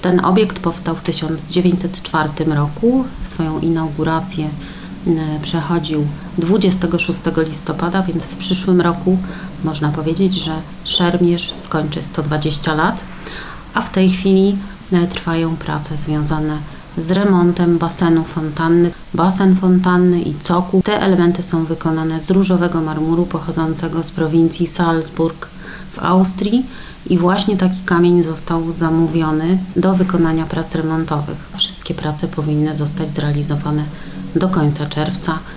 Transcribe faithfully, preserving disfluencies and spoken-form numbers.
Ten obiekt powstał w tysiąc dziewięćset czwartym roku. Swoją inaugurację przechodził dwudziestego szóstego listopada, więc w przyszłym roku można powiedzieć, że Szermierz skończy sto dwadzieścia lat, a w tej chwili trwają prace związane z remontem basenu fontanny. Basen fontanny i cokół. Te elementy są wykonane z różowego marmuru pochodzącego z prowincji Salzburg w Austrii i właśnie taki kamień został zamówiony do wykonania prac remontowych. Wszystkie prace powinny zostać zrealizowane do końca czerwca.